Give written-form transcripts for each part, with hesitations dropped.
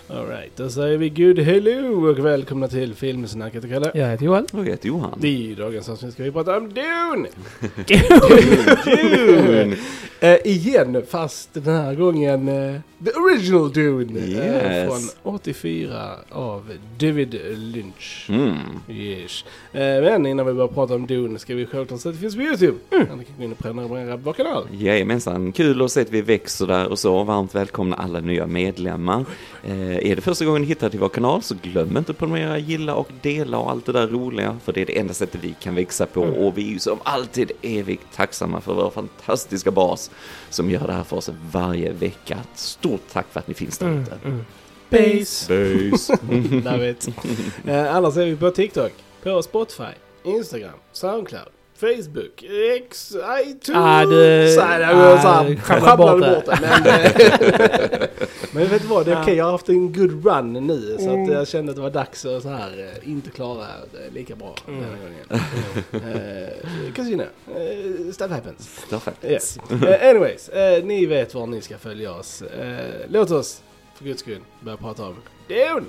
All right, då säger vi good hello och välkomna till Filmsnacket och Kalle. Jag heter Johan. Och jag heter Johan. I dagens avsnitt ska vi prata om Dune! Dune! Igen, fast den här gången the original Dune. Yes. Från 84 av David Lynch. Mm. Yes. Men innan vi börjar prata om Dune ska vi självklart säga att det finns på YouTube. Ni kan gå in och prenumerera på vår kanal. Jajamensan, kul att se att vi växer där och så. Varmt välkomna alla nya medlemmar. Är det första gången ni hittar till vår kanal så glöm inte att prenumerera, gilla och dela och allt det där roliga. För det är det enda sättet vi kan växa på. Och vi är ju som alltid evigt tacksamma för vår fantastiska bas som gör det här för oss varje vecka. Stort tack för att ni finns där ute. Base. Base. Annars är vi på TikTok, på Spotify, Instagram, Soundcloud, Facebook, X, iTunes. Schabblade bort det. Men vet du vad, det är okej. Jag har haft en good run nu så att jag kände att det var dags att så här inte klara det lika bra den här gången. Casino. Stuff happens. Yes. Anyways, ni vet var ni ska följa oss. Låt oss för guds skull börja prata om Dune!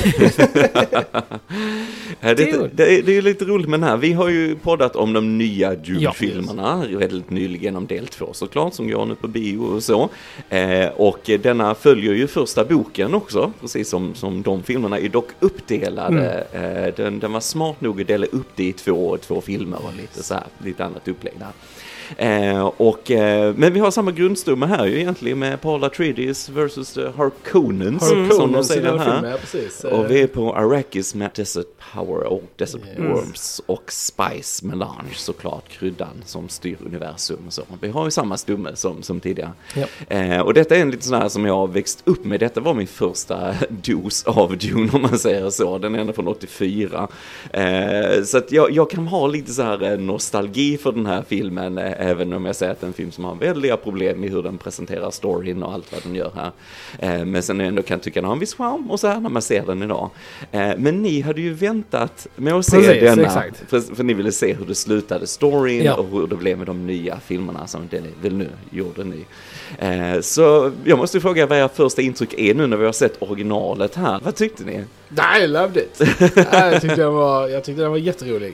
Det är ju lite roligt med den här. Vi har ju poddat om de nya Dune-filmerna väldigt nyligen, om del 2 såklart, som går nu på bio och så. Och denna följer ju första boken också, precis som de filmerna är dock uppdelade. Den var smart nog att dela upp det i två filmer och lite annat upplägg där. Men vi har samma grundstomme här ju egentligen med Paul Atreides versus Harkonnens som de säger här. Och vi är på Arrakis med Desert Power och Desert Worms och Spice Melange, såklart kryddan som styr universum och så. Vi har ju samma stumme som tidigare. Och detta är en lite sån här som jag har växt upp med. Detta var min första dos av Dune, om man säger så. Den är ändå från 84. Så att jag kan ha lite så här nostalgi för den här filmen, även om jag säger att det är en film som har väldiga problem i hur den presenterar storyn och allt vad den gör här. Men sen ändå kan tycka att den har en viss charm och så här när man ser den idag. Men ni hade ju väntat med att se denna. För ni ville se hur det slutade storyn och hur det blev med de nya filmerna som det väl nu gjorde ni. Så jag måste fråga vad era första intryck är nu när vi har sett originalet här. Vad tyckte ni? I loved it. Jag tyckte den var jätterolig.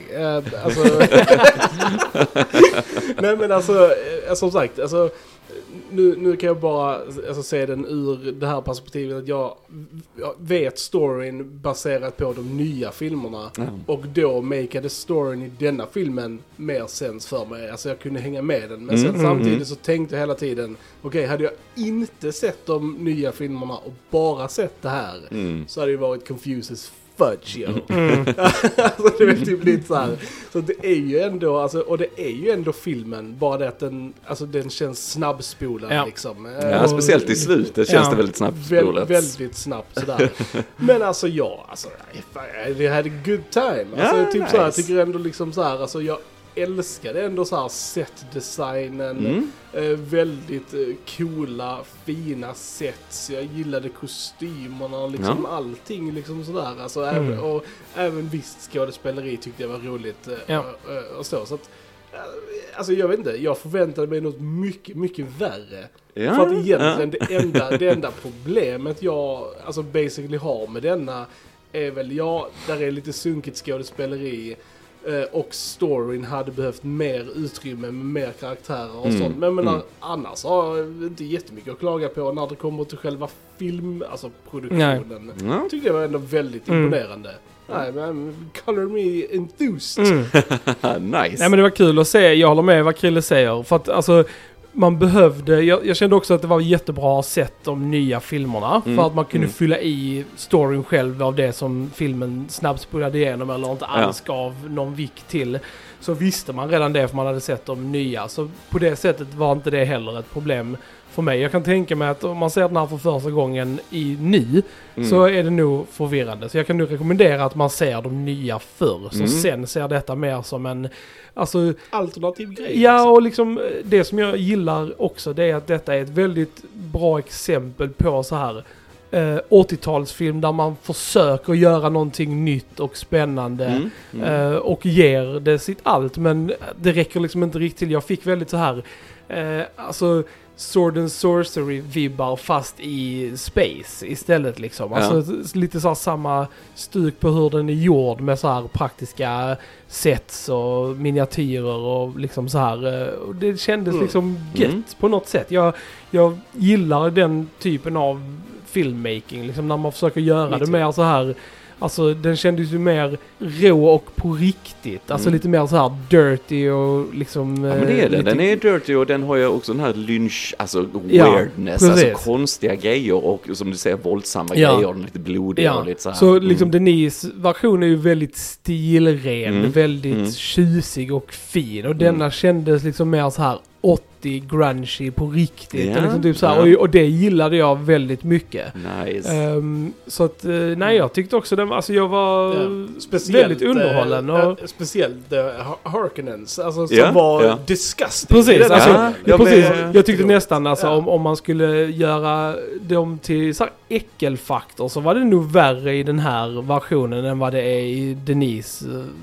Nej men alltså som sagt, alltså nu kan jag bara se den ur det här perspektivet att jag vet storyn baserat på de nya filmerna och då makeade storyn i denna filmen mer sens för mig. Alltså jag kunde hänga med den, men sen samtidigt så tänkte jag hela tiden okej, hade jag inte sett de nya filmerna och bara sett det här så hade det varit confuses fudge. Alltså det är typ lite så här. Så det är ju ändå, alltså, och det är ju ändå filmen, bara det att den känns snabbspolad liksom. Ja, speciellt i slutet känns det väldigt snabbspolat. Väldigt snabbt sådär. Men alltså det hade good time. Alltså typ nice. Så här, jag tycker ändå liksom så här, alltså jag älskade ändå så här set-designen, väldigt coola, fina sets. Jag gillade kostymerna och liksom allting liksom sådär. Alltså även visst skådespeleri tyckte jag var roligt och så att alltså jag vet inte, jag förväntade mig något mycket, mycket värre. För att egentligen det enda problemet jag alltså basically har med denna är väl där är lite sunkigt skådespeleri. Och storyn hade behövt mer utrymme med mer karaktärer och sånt. Men annars har jag inte jättemycket att klaga på när det kommer till själva alltså produktionen. Tycker jag var ändå väldigt imponerande. Nej, men color me enthused. Nice. Nej, men det var kul att se. Jag håller med vad Krille säger. För att alltså man behövde, jag kände också att det var jättebra sett de nya filmerna för att man kunde fylla i storyn själv av det som filmen snabbspolade igenom eller inte alls gav någon vikt till. Så visste man redan det för man hade sett de nya. Så på det sättet var inte det heller ett problem för mig. Jag kan tänka mig att om man ser den här för första gången så är det nog förvirrande. Så jag kan nu rekommendera att man ser de nya först och sen ser detta mer som en alternativ grej. Ja, och liksom det som jag gillar också, det är att detta är ett väldigt bra exempel på så här 80-talsfilm där man försöker göra någonting nytt och spännande och ger det sitt allt, men det räcker liksom inte riktigt till. Jag fick väldigt så här Sword and Sorcery-vibbar fast i space istället liksom. Alltså lite så här samma stuk på hur den är gjord med så här praktiska sets och miniatyrer och liksom så här. Och det kändes liksom gött på något sätt. Jag gillar den typen av filmmaking liksom, när man försöker göra det mer så här. Alltså den kändes ju mer rå och på riktigt. Alltså lite mer så här dirty och liksom... Ja, men det är det. Den är dirty och den har ju också den här lynch, alltså weirdness, alltså konstiga grejer och som du säger våldsamma grejer, lite blodiga och lite så här. Så liksom Denise version är ju väldigt stilren, väldigt tjusig och fin. Och denna kändes liksom mer så här 80 grungy på riktigt. Liksom typ så här. Och det gillade jag väldigt mycket. Nice. Så att, nej, jag tyckte också den, alltså jag var väldigt underhållen. Och speciellt Harkonnens, alltså som var disgusting. Precis, precis. Jag tyckte nästan, alltså om man skulle göra dem till så här äckelfaktor så var det nog värre i den här versionen än vad det är i Denise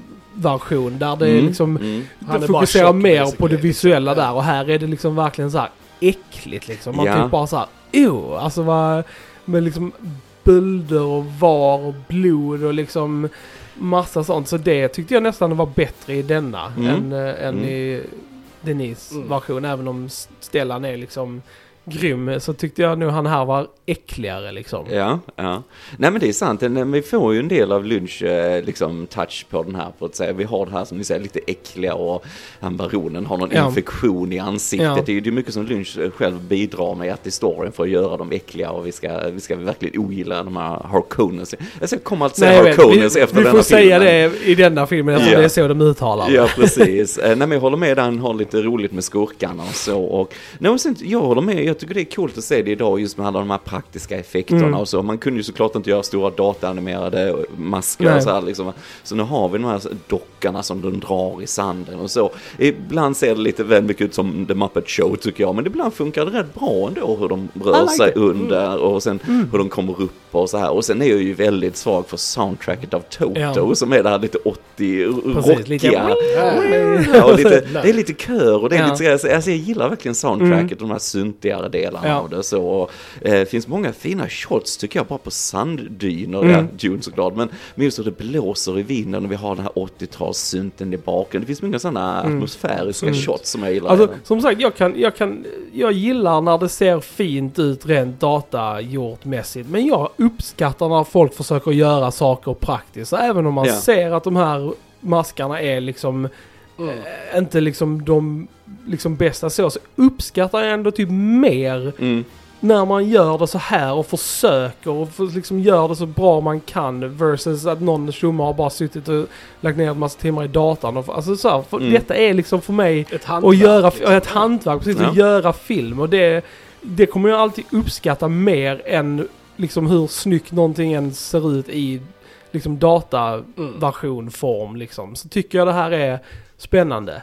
version där det liksom det fokuserar mer på det visuella där och här är det liksom verkligen så här äckligt liksom. Man typ bara så här, alltså vad med liksom bölder och var och blod och liksom massa sånt, så det tyckte jag nästan var bättre i denna än i Denise version, även om Stellan är liksom grym, så tyckte jag nu han här var äckligare liksom. Ja. Nej men det är sant, vi får ju en del av Lynch liksom touch på den här på att säga, vi har det här som ni säger lite äckliga och han baronen har någon infektion i ansiktet. Det är ju mycket som Lynch själv bidrar med att i storyn för att göra dem äckliga och vi ska verkligen ogilla de här Harkonnens. Jag ska komma att säga Harkonnens efter denna filmen. Vi får säga det i denna filmen eftersom det är så de uttalar. Ja, precis. Nej men jag håller med, han har lite roligt med skurkarna och så, och jag håller med, jag tycker det är coolt att se det idag just med alla de här praktiska effekterna och så. Man kunde ju såklart inte göra stora dataanimerade masker och så här liksom. Så nu har vi de här dockarna som de drar i sanden och så. Ibland ser det lite väl mycket ut som The Muppet Show tycker jag, men ibland funkar det rätt bra ändå hur de rör sig under och sen hur de kommer upp och så här. Och sen är jag ju väldigt svag för soundtracket av Toto som är det här lite 80-rockiga. Och det är lite kör och det är lite, alltså jag gillar verkligen soundtracket, de här syntigare delarna av det så. Och, finns många fina shots tycker jag bara på sanddyner, Dune såklart, men just hur det blåser i vinden och vi har den här 80-talssynten i baken. Det finns många sådana atmosfäriska shots som jag gillar. Alltså, som sagt, jag gillar när det ser fint ut rent datagjortmässigt, men jag uppskattar när folk försöker göra saker praktiskt. Så även om man ser att de här maskarna är liksom inte liksom de liksom bästa så uppskattar jag ändå typ mer när man gör det så här och försöker och liksom gör det så bra man kan versus att någon tjomma har bara suttit och lagt ner en massa timmar i datan. Och, alltså så här, detta är liksom för mig att göra ett hantverk, precis, att göra film, och det kommer jag alltid uppskatta mer än liksom hur snyggt någonting än ser ut i liksom dataversionform liksom. Så tycker jag det här är spännande.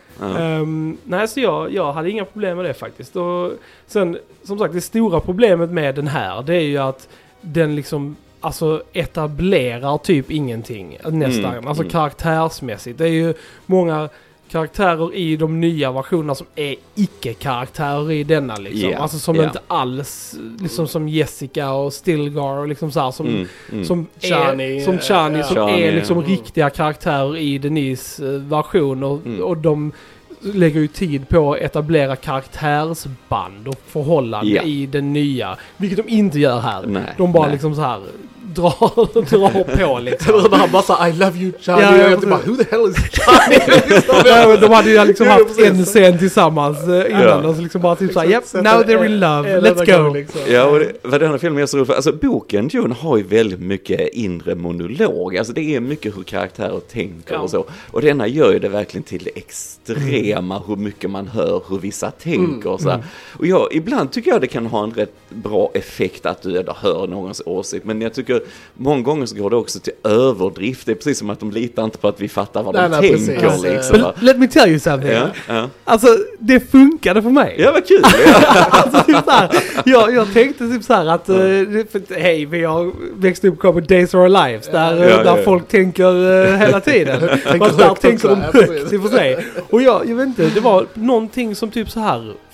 Nej, så jag hade inga problem med det faktiskt. Och sen, som sagt, det stora problemet med den här, det är ju att den liksom alltså etablerar typ ingenting nästan. Alltså karaktärsmässigt. Det är ju många karaktärer i de nya versionerna som är icke-karaktärer i denna liksom. Alltså som inte alls liksom som Jessica och Stilgar och liksom så här, som Chani som är liksom riktiga karaktärer i Denise version och de lägger ju tid på att etablera karaktärsband och förhållande i den nya, vilket de inte gör här. De bara liksom så här drar på liksom. Eller bara såhär, I love you Johnny. Jag bara, who the hell is Johnny? De hade ju liksom haft en scen tillsammans innan och så liksom bara typ såhär, yep, now they're in love, let's go. Liksom. Ja, och vad den här filmen är så rolig för, alltså boken Dune har ju väldigt mycket inre monolog. Alltså det är mycket hur karaktärer tänker och så. Och denna gör ju det verkligen till det extrema hur mycket man hör hur vissa tänker och så här. Och ibland tycker jag det kan ha en rätt bra effekt att du hör någons åsikt, men jag tycker många gånger så går det också till överdrift. Det är precis som att de litar inte på att vi fattar vad de tänker. Alltså, liksom. Let me tell you something. Alltså, det funkade för mig. Ja, vad kul. Alltså, typ såhär, jag tänkte typ såhär att hej, vi har växt upp på Days of Our Lives där folk tänker hela tiden. Fast där tänker de högt i och för sig. Och jag vet inte, det var någonting som typ så här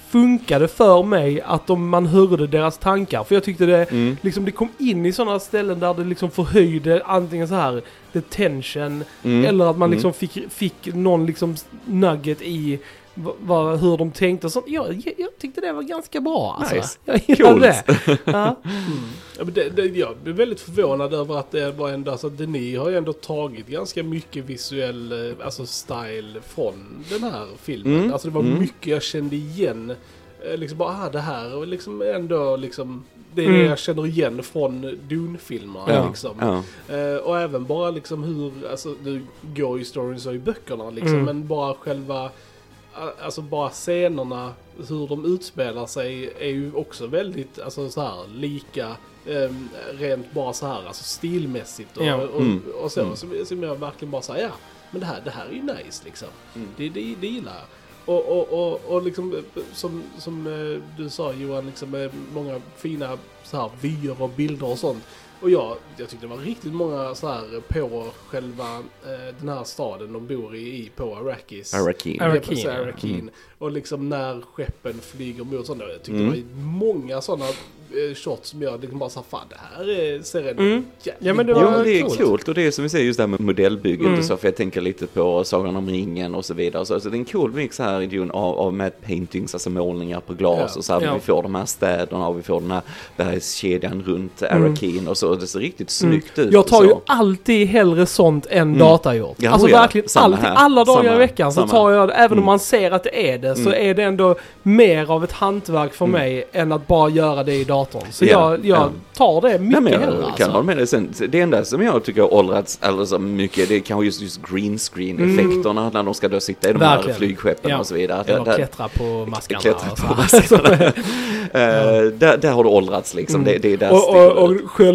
funkade för mig att man hörde deras tankar. För jag tyckte det liksom, det kom in i sådana ställen där det liksom förhöjde antingen så här the tension eller att man liksom fick någon liksom nugget i hur de tänkte och sånt. Jag tyckte det var ganska bra. Alltså. Nice. Jag gillade det. Ja. Ja, men jag blev väldigt förvånad över att det var ändå, alltså Denis har ju ändå tagit ganska mycket visuell alltså style från den här filmen. Alltså det var mycket jag kände igen. Liksom bara, det här och liksom ändå liksom det är det jag känner igen från Dune-filmerna liksom. Och även bara liksom hur, alltså det går ju storyn så i böckerna liksom, men bara själva, alltså bara scenerna, hur de utspelar sig är ju också väldigt, alltså så här lika, rent bara så här, alltså stilmässigt och så som jag verkligen bara säger, men det här är ju nice liksom. Det gillar jag. Och liksom som du sa Johan, liksom med många fina så här vyer och bilder och sånt. Och jag tyckte det var riktigt många så här på själva den här staden de bor i på Arrakis. Arrakeen. Och liksom när skeppen flyger mot sådana. Jag tyckte det var många sådana shots som jag liksom bara sa, fan det här ser en ja, men det är coolt. Och det är som vi säger just det här med modellbygget och så, för jag tänker lite på Sagan om ringen och så vidare. Så det är en cool mix här i Dune av matte paintings, alltså målningar på glas och så här, vi får de här städerna och vi får den här bergskedjan runt Arrakeen och så. Det ser riktigt snyggt ut. Jag tar ju alltid hellre sånt än datagjort. Ja, alltså verkligen alltid, alla dagar i veckan så tar jag det, även om man ser att det är det, så är det ändå mer av ett hantverk för mig än att bara göra det i datorn. Så jag tar det mycket hellre. Jag kan hålla med dig. Sen, det enda som jag tycker har åldrats alldeles mycket, det är kanske just green screen effekterna när de ska då sitta i de här flygskeppen och så vidare. Eller klättra på maskarna. Där har du åldrats liksom. Det är där och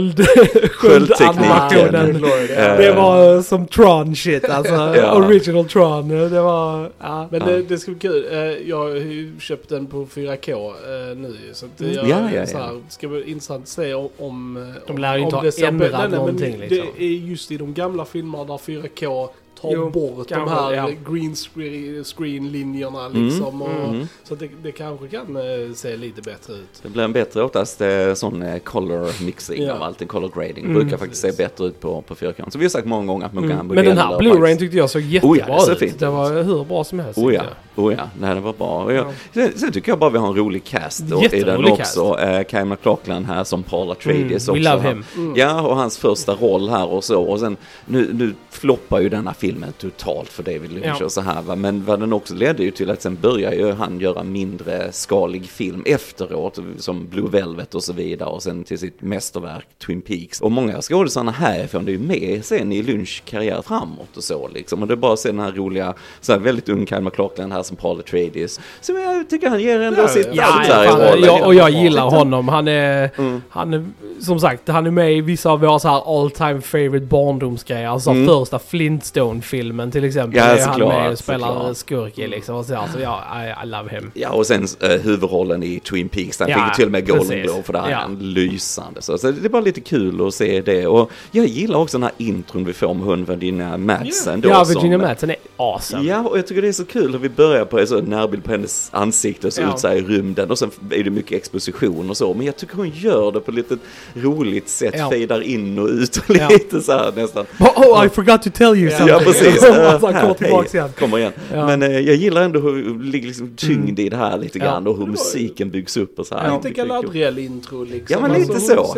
sköldanimationen. Det var som Tron shit, alltså original Tron. Det var men det ska bli kul. Jag har ju köpt den på 4K nu, så att så här, ska bli intressant att se om de lär ju inte ha ändrat någonting liksom. Det är just i de gamla filmerna där 4K tar bort de här green screen-linjerna liksom. Så det kanske kan se lite bättre ut. Det blir en bättre oftast sån color mixing av allt, color grading. Brukar faktiskt se bättre ut på 4K. Så vi har sagt många gånger att man kan men den här Blu-ray tyckte jag så jättebra ut. Fint. Det var hur bra som helst. Det var bra. Sen tycker jag bara vi har en rolig cast i den också. Kyle MacLachlan här som Paul Atreides också. We love him. Ja, och hans första roll här och så. Och sen, nu floppar ju denna filmen totalt för David Lynch och så här. Va? Men vad den också ledde ju till att sen börjar ju han göra mindre skalig film efteråt, som Blue Velvet och så vidare. Och sen till sitt mästerverk Twin Peaks. Och många skådespelarna härifrån, det är ju med sen i Lynch karriär framåt och så liksom. Och det är bara att se den här roliga, så här väldigt ung Kyle MacLachlan här som Paul Atreides. Så jag tycker han ger ändå sitt allt där i rollen. Och jag gillar honom. Han är som sagt, han är med i vissa av våra så här all time favorite barndomsgrejer. Alltså första Flintstone-filmen till exempel. Ja, han med och spelar skurk i liksom. Och så, alltså, I love him. Ja, och sen huvudrollen i Twin Peaks. Han fick till och med Golden Globe för det här. Han lysande. Så det är bara lite kul att se det. Och jag gillar också den här intron vi får med hon Virginia Madsen. Virginia Madsen är awesome. Ja, och jag tycker det är så kul hur vi börjar på en så närbild på hennes ansikte och så ut sig i rymden. Och sen är det mycket exposition och så. Men jag tycker hon gör det på ett lite roligt sätt. Fejdar in och ut och lite så här nästan. I forgot to tell you something. Ja, precis. Kommer igen. Men jag gillar ändå hur det ligger liksom tyngd i det här lite grann och hur musiken byggs upp och så här. Lite Galadriel intro liksom. Ja, men lite så.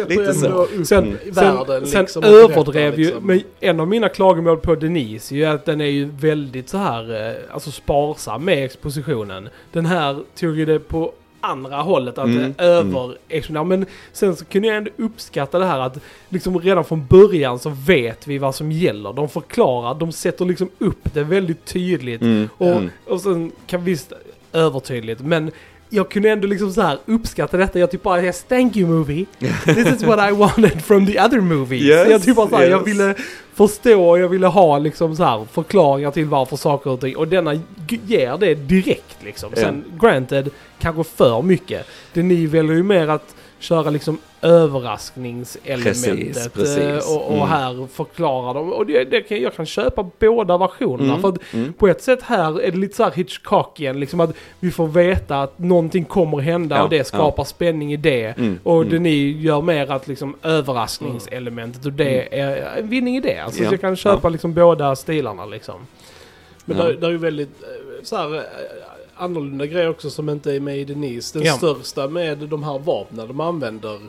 Sen överdrev ju, men en av mina klagomål på Denis är ju att den är ju väldigt så här, alltså sparsam med expositionen. Den här tog ju det på andra hållet att men sen så kunde jag ändå uppskatta det här att liksom redan från början så vet vi vad som gäller. De förklarar, de sätter liksom upp det väldigt tydligt och sen kan visst övertydligt, men jag kunde ändå liksom så här uppskatta detta. Jag typ bara, yes, thank you movie. This is what I wanted from the other movie. Yes, jag typ bara så här, jag ville förstå, jag ville ha liksom så här förklaringar till varför saker och ting. Och denna ger det direkt liksom. Sen, granted, kanske för mycket. Det ni väljer ju mer att köra liksom överraskningselementet. Precis. Och här förklarar de. Och jag kan köpa båda versionerna. För att på ett sätt här är det lite så här Hitchcockian. Liksom att vi får veta att någonting kommer hända och det skapar spänning i det. Och det ni gör mer att liksom överraskningselementet och det är en vinning i det. Alltså så jag kan köpa liksom båda stilarna liksom. Men det är ju väldigt så här annorlunda grejer också som inte är med i Denise. Den största med de här vapnen de använder.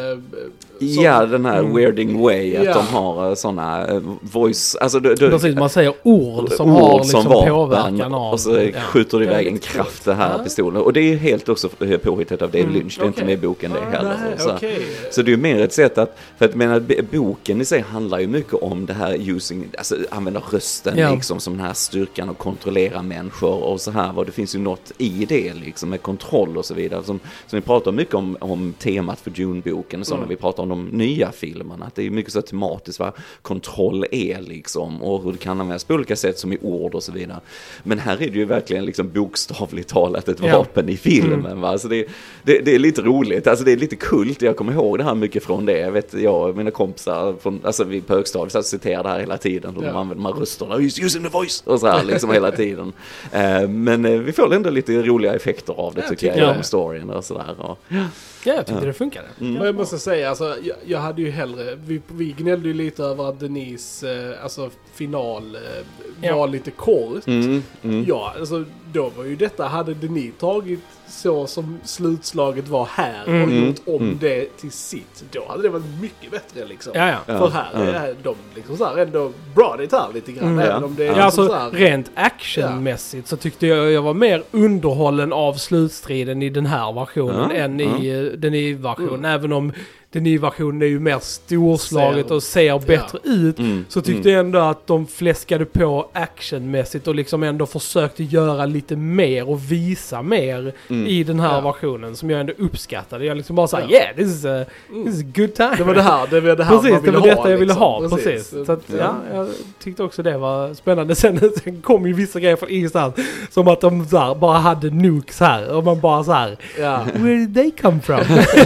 Den här weirding way att de har såna voice, alltså precis, man säger ord som har liksom påverkan av, och så skjuter det iväg en kraft det här pistolen, och det är helt också påhittat av David Lynch, det är inte med i boken det heller. Så det är ju mer ett sätt att, för att menar, boken i sig handlar ju mycket om det här använda rösten liksom som den här styrkan och kontrollera människor och så här, det finns ju något i det liksom med kontroll och så vidare som vi pratar mycket om temat för Dune-boken och så när vi pratar om de nya filmerna, att det är mycket så tematiskt vad kontroll är liksom, och hur det kan användas på olika sätt som i ord och så vidare. Men här är det ju verkligen liksom bokstavligt talat ett vapen i filmen, va? Så det är lite roligt, alltså det är lite kult, jag kommer ihåg det här mycket från det, jag vet, jag och mina kompisar vi på högstadiet så citerar det här hela tiden, och de använder de här rösterna, using the voice och så här liksom hela tiden. Men vi får ändå lite roliga effekter av det tycker jag, om storyn och sådär. Ja, jag tyckte det funkade. Men jag måste säga, alltså, jag hade ju hellre, vi gnällde ju lite över att Denise final var lite kort. Ja, alltså då var ju detta, hade Denise tagit så som slutslaget var här och gjort om det till sitt, då hade det varit mycket bättre liksom. För här är de liksom så här ändå bra det här lite grann. Även om det är alltså, så här, rent actionmässigt så tyckte jag var mer underhållen av slutstriden i den här versionen än i den nya versionen. Även om den nya versionen är ju mer storslaget och ser bättre ut, så tyckte jag ändå att de fläskade på actionmässigt och liksom ändå försökte göra lite mer och visa mer i den här versionen som jag ändå uppskattade. Jag liksom bara såhär, this is a good time. Det var det här precis, det var detta jag ville ha. Precis. Så att, jag tyckte också det var spännande. Sen kom ju vissa grejer från ingenstans, som att de så här, bara hade nukes här och man bara så här, where did they come from?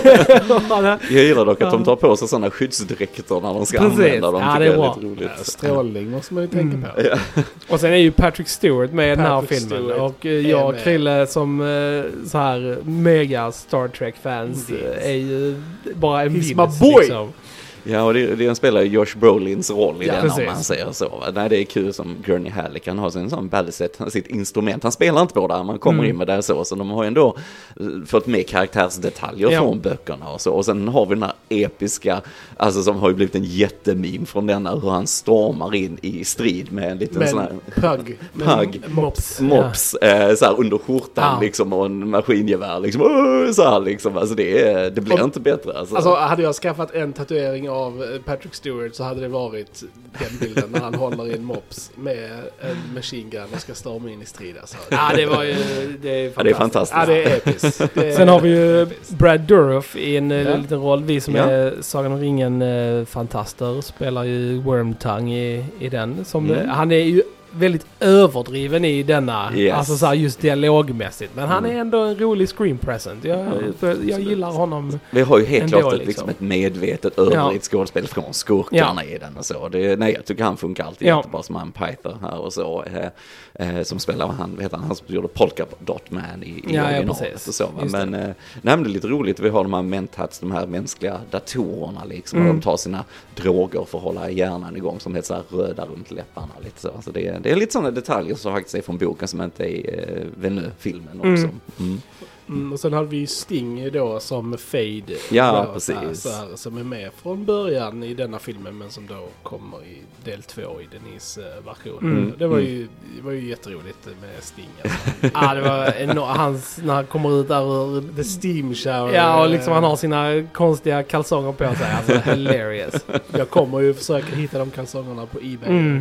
Jag gillar dock att de tar på sig sådana skyddsdräkter när de ska använda dem. Det är bra. Lite roligt. Strålning måste man ju tänka på. Och sen är ju Patrick Stewart med i den här filmen. Och jag och Krille som så här mega Star Trek-fans är ju bara en vinst. Liksom. Ja, och det spelar Josh Brolins roll i den, om man säger så. Nej, det är kul som Gurney Halleck, han har sin sån ballet, sitt instrument. Han spelar inte på där, man kommer in med det så de har ju ändå fått med karaktärsdetaljer från böckerna och så. Och sen har vi den här episka, alltså som har ju blivit en jättememe från denna, hur han stormar in i strid med en liten sån här pug mops så här under skjortan liksom, och en maskingevär liksom, så här liksom. Alltså det blir inte bättre. Alltså hade jag skaffat en tatuering av Patrick Stewart så hade det varit den bilden när han håller i en mops med en machine gun och ska storma in i strid. Alltså. Det var ju det är fantastiskt. Ja, det är episkt. Sen har vi ju Brad Dourif i en liten roll. Vi som är Sagan om ringen-fantaster spelar ju Wormtongue i den. Han är ju väldigt överdriven i denna, alltså så här just dialogmässigt, men han är ändå en rolig screen present. Jag gillar honom. Vi har ju helt klart liksom ett medvetet överdrivet skådespel från skurkarna i den och så. Jag tycker han funkar alltid jättebra som han Python här och så, som spelar han som gjorde Polka Dot Man i originalet och så. Men det är lite roligt, vi har de här mentats, de här mänskliga datorerna liksom, och de tar sina droger för att hålla hjärnan igång som heter så här röda runt läpparna lite så. Alltså det är lite sådana detaljer som faktiskt är från boken som inte är i Venue-filmen också. Och sen hade vi Sting då som Fade. Ja, precis. Som är med från början i denna filmen, men som då kommer i del 2 i Denise-versionen. Det var ju jätteroligt med Sting. Alltså. Det var när han kommer ut där ur The Steam Shower. Ja, och liksom han har sina konstiga kalsonger på sig. Alltså, hilarious. Jag kommer ju försöka hitta de kalsongerna på eBay.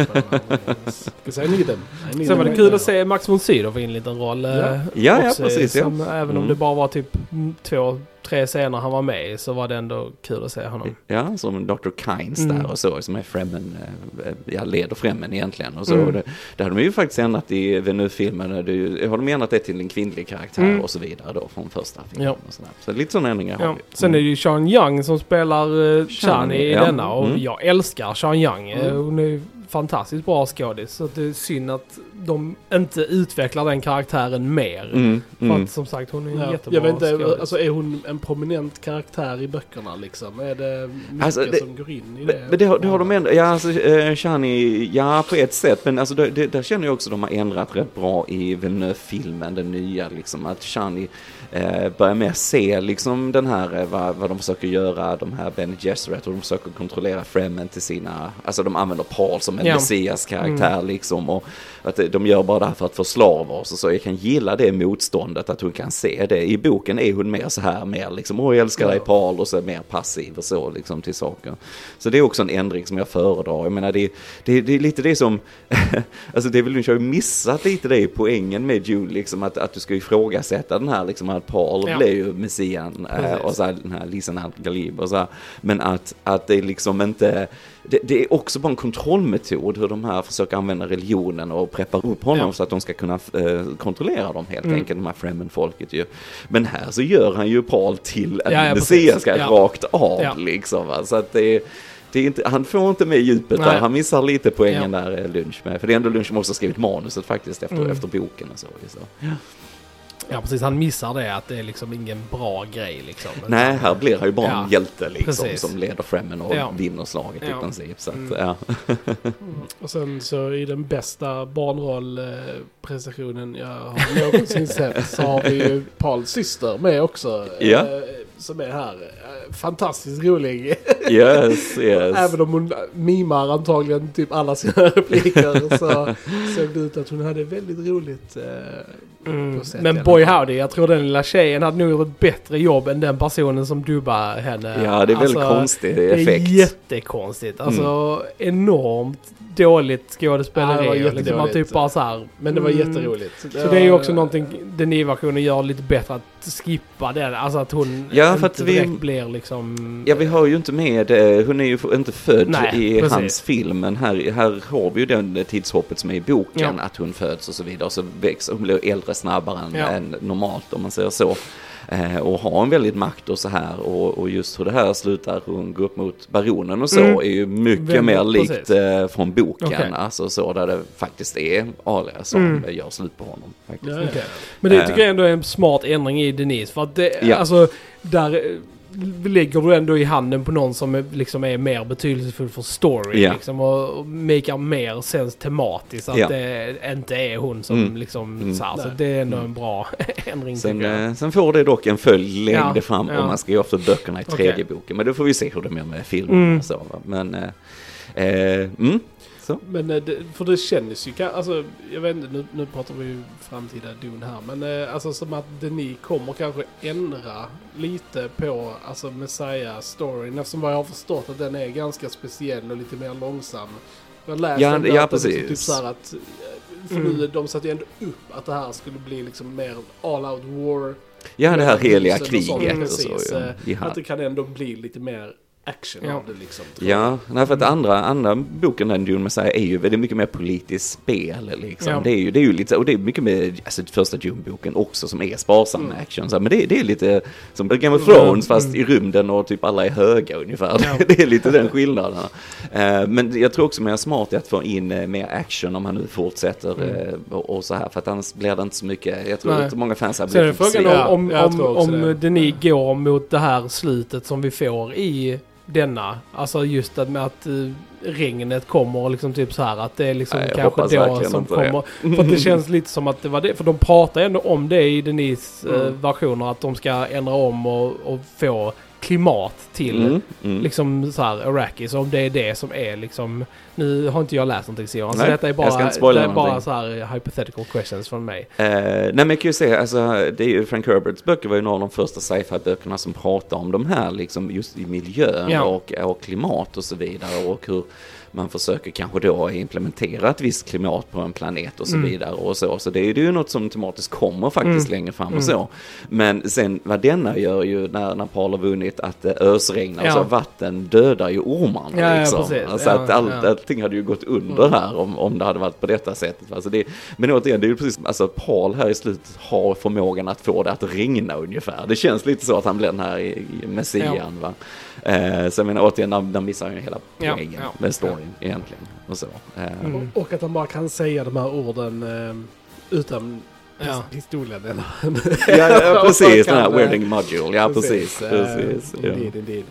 Sen var det kul att se Max von Sydow få in en liten roll. Ja, precis. Även om det bara var typ 2 3 scener han var med så var det ändå kul att se honom. Ja, som Dr. Kynes där och så, som är Fremen, leder Fremen egentligen. Och så. Det hade de ju faktiskt ändrat i Villeneuve-filmen. Har de ändrat det till en kvinnlig karaktär och så vidare då från första filmen. Ja. Och så lite sådana ändringar har vi. Sen är det ju Sean Young som spelar Chani i denna och jag älskar Sean Young. Hon är ju fantastiskt bra skådis, så det är synd att de inte utvecklar den karaktären mer. För att som sagt, hon är jättebra. Jag vet inte, alltså är hon en prominent karaktär i böckerna liksom? Är det mycket som går in i det? Men det har de ändå, Chani, på ett sätt, men alltså där känner jag också att de har ändrat rätt bra i Villeneuve-filmen, den nya liksom, att Chani börjar med se liksom den här, vad de försöker göra, de här Bene Gesserit, och de försöker kontrollera Fremen till sina, alltså de använder Paul som en Messias-karaktär liksom, och att de gör bara det här för att förslava oss, och så jag kan gilla det motståndet, att hon kan se det. I boken är hon mer så här, mer liksom, jag älskar dig Paul, och så är mer passiv och så liksom till saker. Så det är också en ändring som jag föredrar. Jag menar, det är lite det som alltså det vill ju missat lite det i poängen med Dune liksom, att du ska ifrågasätta den här liksom, att Paul blev ju messian och så här, den här Lisan al-Galib och så här, men att det liksom inte det är också bara en kontrollmetod hur de här försöker använda religionen och preppa upp honom så att de ska kunna kontrollera dem helt enkelt, de här Fremen-folket ju. Men här så gör han ju Paul till en messias rakt av liksom, va? Så att det är inte, han får inte med djupet där. Han missar lite poängen där Lynch med. För det är ändå Lynch som också skrivit manuset faktiskt efter boken och så. Ja, precis. Han missar det, att det är liksom ingen bra grej liksom. Nej, här blir han ju bara en hjälte liksom, som leder Fremen och vinner slaget i princip. Så att, Och sen så i den bästa barnrollprestationen jag har någonsin sett så har vi ju Pauls syster med också. Som är här. Fantastiskt rolig. Yes. Även om hon mimar antagligen typ alla sina repliker, så såg det ut att hon hade väldigt roligt på sätt. Men boy howdy, jag tror den lilla tjejen hade nog gjort ett bättre jobb än den personen som dubbar henne. Ja, det är väldigt konstig effekt. Det är jättekonstigt. Alltså enormt dåligt skådespeleri. Liksom man typ bara så här. Men det var jätteroligt. Så det är ju också någonting den i versionen gör lite bättre, att skippa den. Alltså att hon inte direkt blir liksom... Ja, vi har ju inte med... Hon är ju inte född i hans film. Men här har vi ju den tidshoppet som är i boken. Att hon föds och så vidare. Och så växer hon, blir äldre snabbare än normalt, om man säger så. Och har en väldigt makt och så här, och just hur det här slutar, hon går upp mot baronen och så är ju mycket mer likt från boken, alltså så, där det faktiskt är Alia som gör slut på honom faktiskt. Men det tycker jag ändå är en smart ändring i Denise, för att det, alltså där lägger du ändå i handen på någon som liksom är mer betydelsefull för story liksom, och makar mer sens tematiskt, att det inte är hon som liksom så här, så det är ändå en bra ändring. Sen får det dock en följd längre fram om man ska göra för böckerna i tredje boken, men då får vi se hur det är med filmen och så, men så. Men för det känns ju, alltså jag vet inte, nu pratar vi ju framtida Dune här, men alltså som att Denis kommer kanske ändra lite på alltså Messiah-storyn, eftersom vad jag har förstått att den är ganska speciell och lite mer långsam. Jag läste precis. Typ så här att för nu, de satte ju ändå upp att det här skulle bli liksom mer all-out war. Ja, det här heliga kriget och så. Att det kan ändå bli lite mer action av det liksom. För att andra boken, den Dune Messiah, är ju väldigt mycket mer politiskt spel liksom. Det är ju lite, och det är mycket med alltså första Dune-boken också som är sparsam med action så, men det är lite som Game of Thrones fast i rymden och typ alla är höga ungefär. Det är lite den skillnaden. Men jag tror också mer smart att få in mer action om man nu fortsätter och så här, för att annars blir det inte så mycket. Jag tror att många fans har blivit frågan om Denis går mot det här slutet som vi får i denna, alltså just med att regnet kommer och liksom typ så här, att det är liksom kanske då som kommer, för att det känns lite som att det var det, för de pratar ändå om det i Denis versioner, att de ska ändra om och få klimat till liksom så här Arrakis, om det är det som är liksom, nu har inte jag läst någonting Sion, så detta är bara så här hypothetical questions från mig. Nej, men jag kan ju säga, alltså, det är ju Frank Herberts böcker var ju några av de första sci-fi-böckerna som pratar om de här liksom just i miljön och klimat och så vidare, och hur man försöker kanske då implementera ett visst klimat på en planet och så vidare och så det är ju något som tematiskt kommer faktiskt längre fram och så. Men sen vad denna gör ju när Paul har vunnit, att det ösregnar och så vatten dödar ju ormarna liksom. Alltså att allting hade ju gått under här om det hade varit på detta sättet. Alltså men återigen, det är ju precis, alltså Paul här i slutet har förmågan att få det att regna ungefär. Det känns lite så att han blir den här i Messian va. Så jag menar återigen, där missar han ju hela poängen med storyn egentligen och så. Och att han bara kan säga de här orden utan pistolen eller... ja, precis, den här wedding module. Ja, precis. Indeed.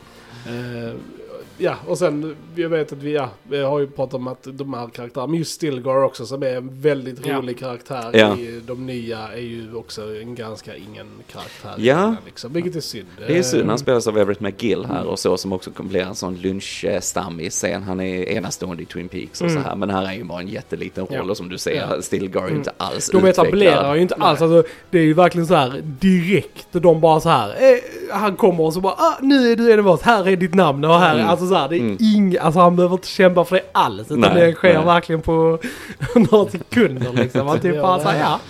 Ja, och sen, jag vet att vi har ju pratat om att de här karaktärerna, men just Stilgar också, som är en väldigt rolig karaktär i de nya, är ju också en ganska ingen karaktär. Ja. Liksom, vilket är synd. Det är synd, han spelas av Everett McGill här och så, som också blir en sån lunchstammis. Sen han är enastående i Twin Peaks och så här, men här är ju bara en jätteliten roll och som du säger, Stilgar är ju inte alls de etablerar ju inte alls, alltså, det är ju verkligen så här direkt, de bara så här, han kommer och så bara, nu är du en av oss, här är ditt namn och här, alltså så här, det är alltså han behöver inte kämpa för det alls, utan det sker verkligen på några sekunder liksom. Man typ bara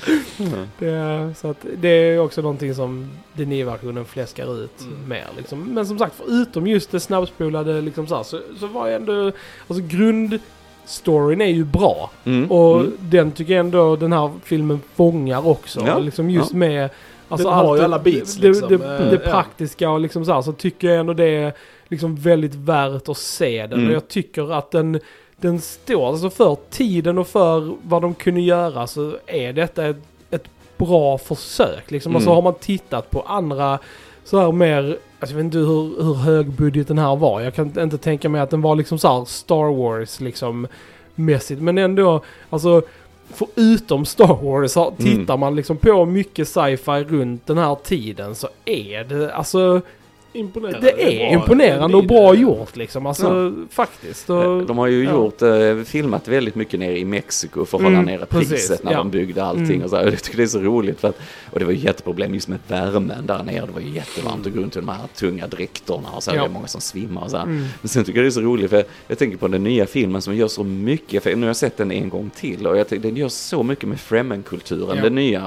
såhär, så att det är också någonting som den nya versionen fläskar ut mer liksom. Men som sagt, förutom just det snabbspolade liksom så var ju ändå, alltså grundstoryn är ju bra. Och den tycker jag ändå den här filmen fångar också. Liksom just med alltså den har ju alla beats liksom. Det praktiska och liksom så tycker jag ändå det är liksom väldigt värt att se den. Och jag tycker att den står alltså för tiden och för vad de kunde göra, så är detta ett bra försök liksom. Och så har man tittat på andra så här mer, alltså jag vet inte hur hög budgeten här var. Jag kan inte tänka mig att den var liksom så här Star Wars liksom mässigt, men ändå alltså förutom Star Wars tittar man liksom på mycket sci-fi runt den här tiden, så är det alltså imponerande. Det är imponerande och bra gjort liksom, alltså faktiskt. Och, de har ju filmat väldigt mycket nere i Mexiko för att hålla nere priset när de byggde allting och så. Jag tycker det är så roligt och det var ju jätteproblem just med värmen där nere. Det var ju jättevarmt och runt i de här tunga dräkterna och så. Det är många som svimmar och så. Men sen tycker jag det är så roligt, för jag tänker på den nya filmen som gör så mycket, för nu har jag sett den en gång till och jag tycker den gör så mycket med Fremen-kulturen. Den nya,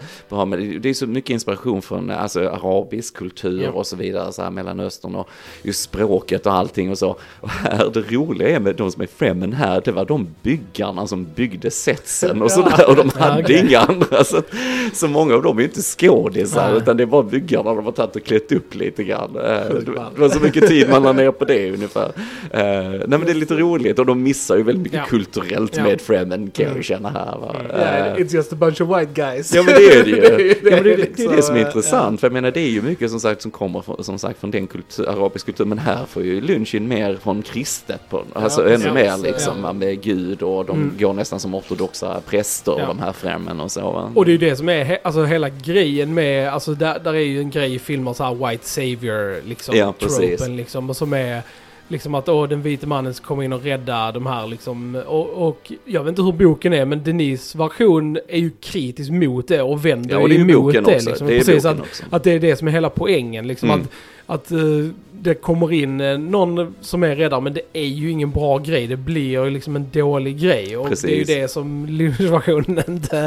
det är så mycket inspiration från alltså arabisk kultur och så vidare, så här Mellanöstern och just språket och allting och så. Och här, det roliga är med de som är Fremen här, det var de byggarna som byggde setsen och sådär, och de hade inga andra, så många av dem är inte skådisar, utan det är bara byggarna de har tagit och klätt upp lite grann. Det var så mycket tid man la ner på det ungefär. Nej, men det är lite roligt, och de missar ju väldigt mycket kulturellt med Fremen, kan jag känna här. It's just a bunch of white guys. Ja, men det är det ju. Det är det som är intressant, för jag menar, det är ju mycket som sagt som kommer som sagt från den arabisk kultur, men här får ju Lynch in mer från kristet alltså ännu mer liksom med Gud, och de går nästan som ortodoxa präster de här Fremen och så. Va? Och det är ju det som är alltså hela grejen med, alltså där är ju en grej i filmer så här white savior liksom, tropen liksom, och som är liksom att den vita mannen kommer in och rädda de här liksom, och jag vet inte hur boken är, men Denise version är ju kritisk mot det och vänder och det är emot det liksom. Det är precis, att det är det som är hela poängen liksom, att det kommer in någon som är räddare, men det är ju ingen bra grej, det blir ju liksom en dålig grej, och det är ju det som Lynch-versionen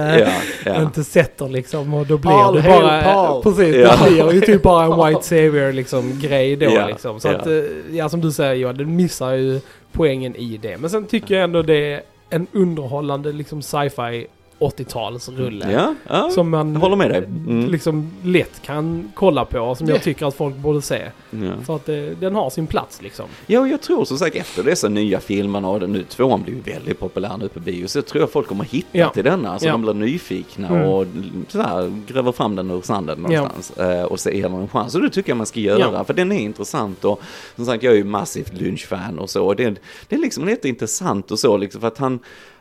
inte sätter liksom, och då blir det bara precis, det blir ju typ bara en white savior liksom grej då liksom, så att som du säger, det missar ju poängen i det, men sen tycker jag ändå det är en underhållande liksom sci-fi 80-talsrulle som man håller med dig. Liksom lätt kan kolla på, och som jag tycker att folk borde se. Så att den har sin plats liksom. Ja, och jag tror som sagt efter dessa nya filmerna, och nu tvåan blir ju väldigt populär nu på bio, så jag tror att folk kommer hitta till denna, så de blir nyfikna och sådär, gräver fram den ur sanden någonstans och se er någon chans. Och det tycker jag man ska göra, för den är intressant, och som sagt, jag är ju massivt Lynch-fan och så, och det är liksom lite intressant och så liksom, för att han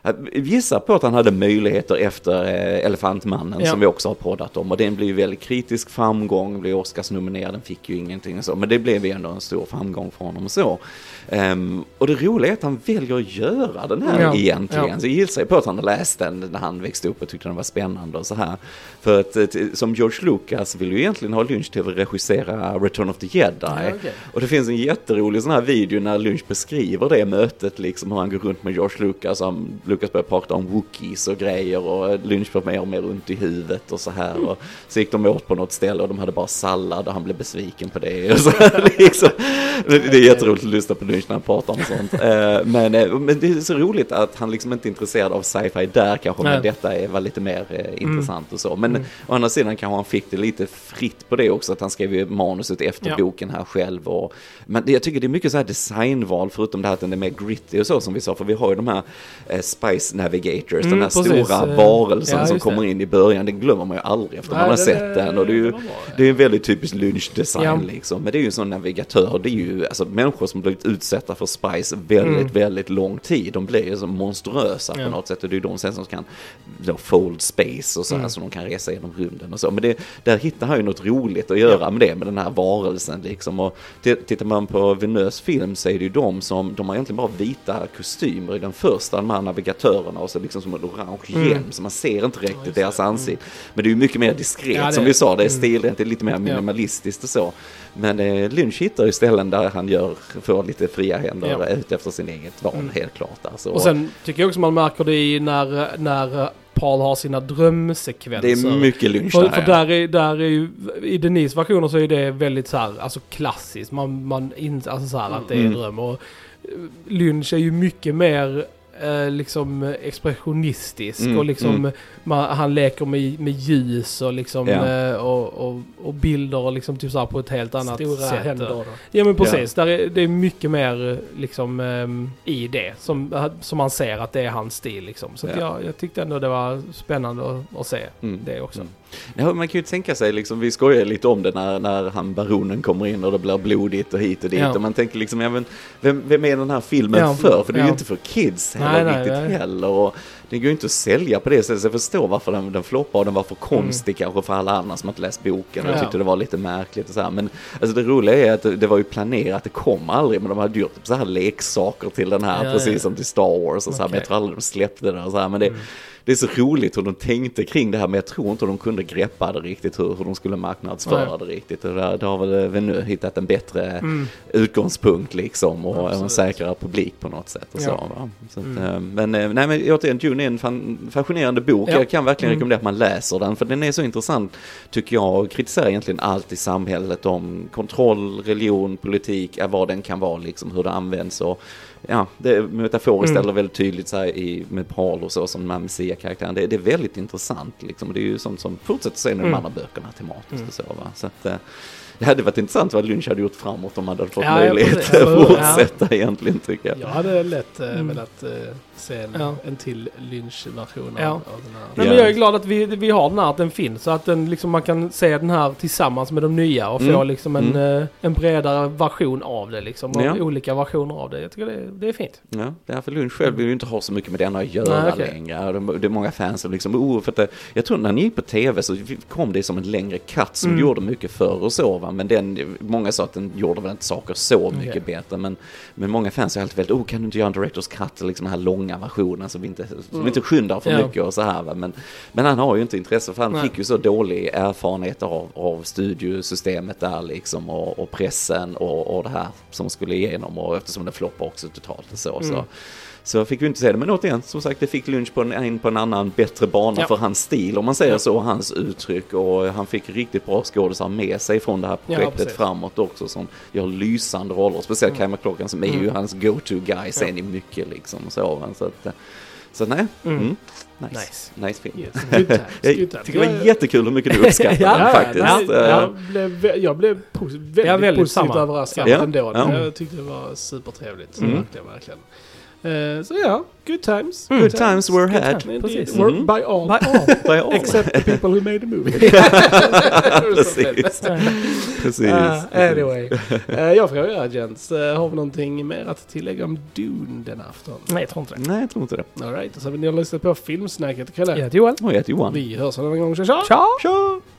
Jag gissar på att han hade möjligheter efter Elefantmannen som vi också har poddat om. Och den blev ju väldigt kritisk framgång, blev Oscarsnominerad, den fick ju ingenting och så. Men det blev ju ändå en stor framgång för honom och så. Och det roliga är att han väljer att göra den här egentligen. Ja. Så jag gissar på att han läste den när han växte upp och tyckte den var spännande och så här. För att som George Lucas vill ju egentligen ha Lynch till att regissera Return of the Jedi. Ja, okay. Och det finns en jätterolig sån här video när Lynch beskriver det mötet, liksom hur han går runt med George Lucas. Lucas börjar prata om Wookiees och grejer och Lynch var mer och mer runt i huvudet och så här. Och så gick de åt på något ställe och de hade bara sallad och han blev besviken på det. Och så här, liksom. Det är jätteroligt att lyssna på Lynch när han pratar om sånt. Men det är så roligt att han liksom inte är intresserad av sci-fi där kanske, men detta var lite mer intressant och så. Men å andra sidan kanske han fick det lite fritt på det också, att han skrev ju manuset efter boken här själv. Men jag tycker det är mycket så här designval, förutom det här att den är mer gritty och så som vi sa, för vi har ju de här Spice Navigators, den här stora varelsen som kommer in i början, det glömmer man ju aldrig efter man har sett den. Och det är en väldigt typisk Lynch-design liksom. Men det är ju en sån navigatör, det är ju alltså människor som blivit utsatta för Spice väldigt lång tid. De blir ju så monstruösa på något sätt, och det är ju de sen som kan fold space och så här, så de kan resa genom rymden och så. Men där hittar han ju något roligt att göra med det, med den här varelsen liksom. Och tittar man på Venös film så är det ju de har egentligen bara vita kostymer i den första, de här navigatörerna, och så liksom som en orange hjälm, så man ser inte riktigt deras ansikte. Men det är ju mycket mer diskret, som vi sa, det är stilrent, det är lite mer minimalistiskt och så. Men Lynch hittar ju ställen där han får lite fria händer ut efter sin eget val, helt klart. Alltså. Och sen tycker jag också man märker det i när Paul har sina drömsekvenser. Det är mycket Lynch där. För där är ju, i Denise versioner så är det väldigt så här, alltså klassiskt. Man alltså så här att det är en dröm. Och Lynch är ju mycket mer liksom expressionistisk och liksom han leker med ljus och liksom och bilder och liksom typ så här på ett helt annat stora sätt. Händer. Ja men precis, det är mycket mer liksom i det som man ser att det är hans stil liksom. Så att jag tyckte ändå det var spännande att se det också. Ja, man kan ju tänka sig liksom, vi skojar lite om det när han baronen kommer in och det blir blodigt och hit och dit, och man tänker liksom, vem är den här filmen för det är ju inte för kids riktigt heller, och det går ju inte att sälja på det sättet, så jag förstår varför den floppar, och den var för konstig kanske för alla andra som inte läst boken och tyckte det var lite märkligt och så här. Men alltså det roliga är att det var ju planerat, det kom aldrig, men de hade gjort så här leksaker till den här, precis som till Star Wars och så här, men jag tror aldrig de släppte det och så här, men det är så roligt hur de tänkte kring det här, men jag tror inte de kunde greppa det riktigt, hur de skulle marknadsföra det riktigt. Och där har väl nu hittat en bättre utgångspunkt liksom, och en säkrare publik på något sätt. Och så, va? Så att, men återigen, Dune är en fascinerande bok. Jag kan verkligen rekommendera att man läser den, för den är så intressant, tycker jag, och kritiserar egentligen allt i samhället om kontroll, religion, politik, vad den kan vara, liksom, hur det används, och det metaforer ställer väldigt tydligt så här med Paul och så, som den här Messia-karaktären. Det är väldigt intressant liksom. Det är ju sånt som fortsätter sig när de andra böckerna tematiskt och så, va? Så att det hade varit intressant vad Lynch hade gjort framåt om man hade fått möjlighet att fortsätta egentligen, tycker jag. Jag hade lätt velat se en till Lynch-version av den här. Nej, men jag är glad att vi har den här, att den finns, så att den, liksom, man kan se den här tillsammans med de nya och få liksom en bredare version av det liksom, och olika versioner av det. Jag tycker det är fint. Ja, därför Lynch själv vill ju inte ha så mycket med den att göra längre. Det är många fans som liksom, för att jag tror när ni gick på tv så kom det som en längre cut som gjorde mycket förr och så, va? Men många sa att den gjorde väl inte saker så mycket bättre, men många fans är alltid väldigt, kan du inte göra en director's cut, liksom den här långa versionen som vi inte skyndar för mycket och så här, va? Men han har ju inte intresse, för han fick ju så dålig erfarenhet av studiosystemet där liksom, och pressen och det här som skulle igenom, och eftersom det floppar också totalt och så fick vi inte se det. Men återigen, som sagt, det fick Lynch på en annan bättre bana för hans stil, om man säger så, hans uttryck, och han fick riktigt bra skådespelare med sig från det här projektet framåt också, som gör lysande roller, speciellt Kyle MacLachlan som är ju hans go-to guy sen i mycket liksom, så nej. Nice film. Yes. Jag tycker det var jättekul hur mycket du uppskattar den faktiskt. Jag blev väldigt positivt överraskad ändå. Jag tyckte det var supertrevligt. Verkligen. Så ja, good times. Good times were had. Precis. By all. By all. Except the people who made the movie. Precis. Anyway. Jag frågar Jens, har vi någonting mer att tillägga om Dune den afton? Nej, jag tror inte det. Nej, jag tror inte det. All right, så har ni lyssnat på Filmsnacket. Jag heter Johan. Och jag heter Johan. Vi hörs en annan gång. Tja! Ciao! Tja!